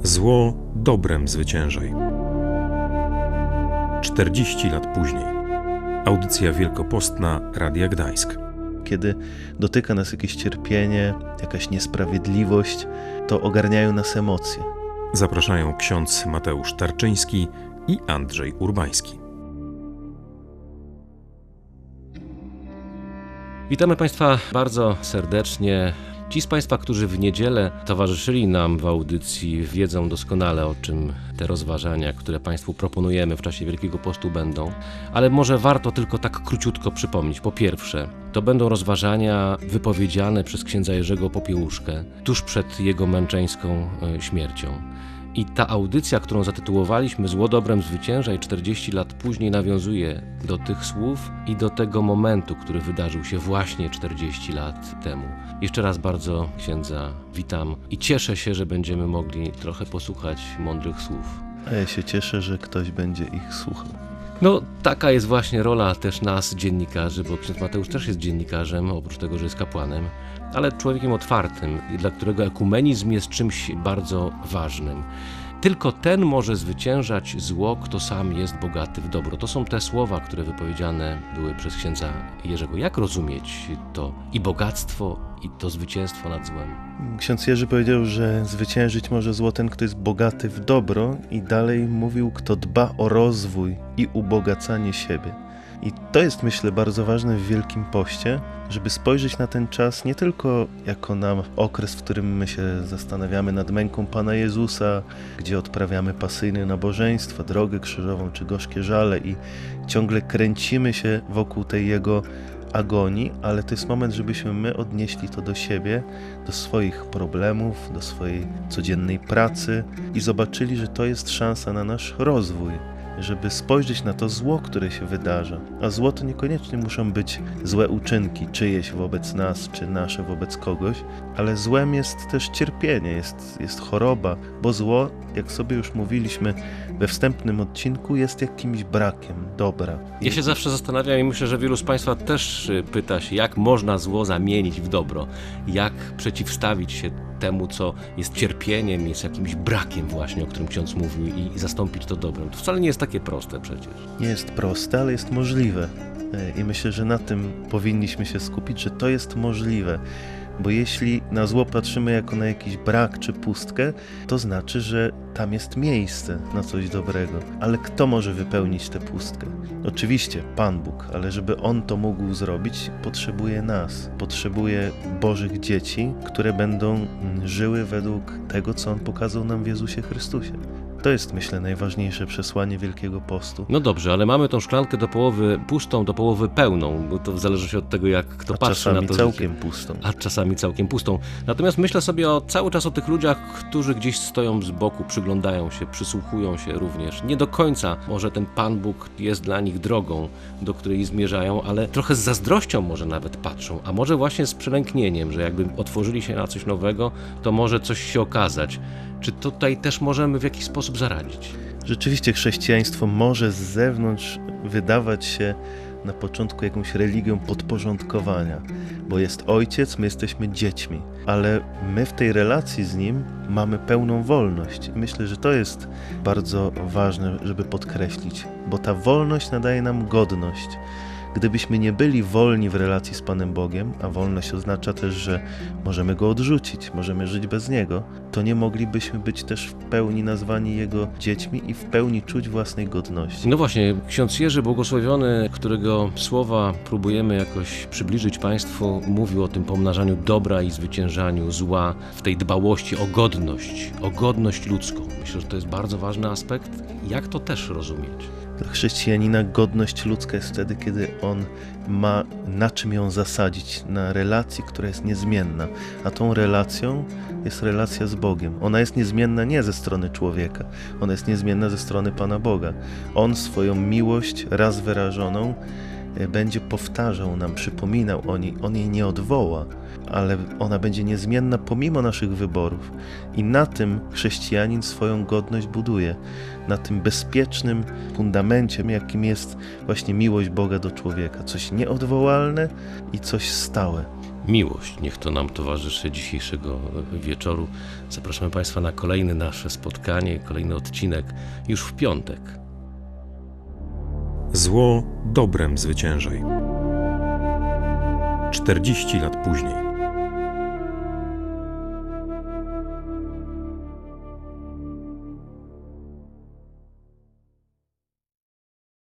Zło dobrem zwyciężaj. 40 lat później. Audycja wielkopostna Radia Gdańsk. Kiedy dotyka nas jakieś cierpienie, jakaś niesprawiedliwość, to ogarniają nas emocje. Zapraszają ksiądz Mateusz Tarczyński i Andrzej Urbański. Witamy Państwa bardzo serdecznie. Ci z Państwa, którzy w niedzielę towarzyszyli nam w audycji, wiedzą doskonale, o czym te rozważania, które Państwu proponujemy w czasie Wielkiego Postu będą. Ale może warto tylko tak króciutko przypomnieć. Po pierwsze, to będą rozważania wypowiedziane przez księdza Jerzego Popiełuszkę tuż przed jego męczeńską śmiercią. I ta audycja, którą zatytułowaliśmy Zło dobrem zwycięża i 40 lat później, nawiązuje do tych słów i do tego momentu, który wydarzył się właśnie 40 lat temu. Jeszcze raz bardzo księdza witam i cieszę się, że będziemy mogli trochę posłuchać mądrych słów. A ja się cieszę, że ktoś będzie ich słuchał. No, taka jest właśnie rola też nas, dziennikarzy, bo ksiądz Mateusz też jest dziennikarzem, oprócz tego, że jest kapłanem, ale człowiekiem otwartym, dla którego ekumenizm jest czymś bardzo ważnym. Tylko ten może zwyciężać zło, kto sam jest bogaty w dobro. To są te słowa, które wypowiedziane były przez księdza Jerzego. Jak rozumieć to i bogactwo, i to zwycięstwo nad złem? Ksiądz Jerzy powiedział, że zwyciężyć może zło ten, kto jest bogaty w dobro, i dalej mówił, kto dba o rozwój i ubogacanie siebie. I to jest, myślę, bardzo ważne w Wielkim Poście, żeby spojrzeć na ten czas nie tylko jako na okres, w którym my się zastanawiamy nad męką Pana Jezusa, gdzie odprawiamy pasyjne nabożeństwa, drogę krzyżową czy gorzkie żale i ciągle kręcimy się wokół tej Jego agonii, ale to jest moment, żebyśmy my odnieśli to do siebie, do swoich problemów, do swojej codziennej pracy i zobaczyli, że to jest szansa na nasz rozwój, żeby spojrzeć na to zło, które się wydarza. A zło to niekoniecznie muszą być złe uczynki, czyjeś wobec nas, czy nasze wobec kogoś, ale złem jest też cierpienie, jest choroba, bo zło, jak sobie już mówiliśmy we wstępnym odcinku, jest jakimś brakiem dobra. Ja się zawsze zastanawiam i myślę, że wielu z Państwa też pyta się, jak można zło zamienić w dobro, jak przeciwstawić się temu, co jest cierpieniem, jest jakimś brakiem właśnie, o którym ksiądz mówił, i zastąpić to dobrem. To wcale nie jest takie proste przecież. Nie jest proste, ale jest możliwe. I myślę, że na tym powinniśmy się skupić, że to jest możliwe. Bo jeśli na zło patrzymy jako na jakiś brak czy pustkę, to znaczy, że tam jest miejsce na coś dobrego. Ale kto może wypełnić tę pustkę? Oczywiście Pan Bóg, ale żeby On to mógł zrobić, potrzebuje nas. Potrzebuje Bożych dzieci, które będą żyły według tego, co On pokazał nam w Jezusie Chrystusie. To jest, myślę, najważniejsze przesłanie Wielkiego Postu. No dobrze, ale mamy tą szklankę do połowy pustą, do połowy pełną, bo to w zależności od tego, jak kto patrzy na to. Całkiem pustą. A czasami całkiem pustą. Natomiast myślę sobie cały czas o tych ludziach, którzy gdzieś stoją z boku, przyglądają się, przysłuchują się również. Nie do końca może ten Pan Bóg jest dla nich drogą, do której zmierzają, ale trochę z zazdrością może nawet patrzą, a może właśnie z przelęknieniem, że jakby otworzyli się na coś nowego, to może coś się okazać. Czy tutaj też możemy w jakiś sposób zaradzić? Rzeczywiście chrześcijaństwo może z zewnątrz wydawać się na początku jakąś religią podporządkowania, bo jest ojciec, my jesteśmy dziećmi, ale my w tej relacji z nim mamy pełną wolność. I myślę, że to jest bardzo ważne, żeby podkreślić, bo ta wolność nadaje nam godność. Gdybyśmy nie byli wolni w relacji z Panem Bogiem, a wolność oznacza też, że możemy Go odrzucić, możemy żyć bez Niego, to nie moglibyśmy być też w pełni nazwani Jego dziećmi i w pełni czuć własnej godności. No właśnie, ksiądz Jerzy Błogosławiony, którego słowa próbujemy jakoś przybliżyć Państwu, mówił o tym pomnażaniu dobra i zwyciężaniu zła, w tej dbałości o godność ludzką. Myślę, że to jest bardzo ważny aspekt. Jak to też rozumieć? Dla chrześcijanina godność ludzka jest wtedy, kiedy on ma na czym ją zasadzić, na relacji, która jest niezmienna. A tą relacją jest relacja z Bogiem. Ona jest niezmienna nie ze strony człowieka, ona jest niezmienna ze strony Pana Boga. On swoją miłość raz wyrażoną będzie powtarzał nam, przypominał o niej, on jej nie odwoła, ale ona będzie niezmienna pomimo naszych wyborów. I na tym chrześcijanin swoją godność buduje, na tym bezpiecznym fundamencie, jakim jest właśnie miłość Boga do człowieka. Coś nieodwołalne i coś stałe. miłość. Niech to nam towarzyszy dzisiejszego wieczoru. Zapraszamy Państwa na kolejne nasze spotkanie, kolejny odcinek już w piątek. Zło dobrem zwyciężaj. 40 lat później.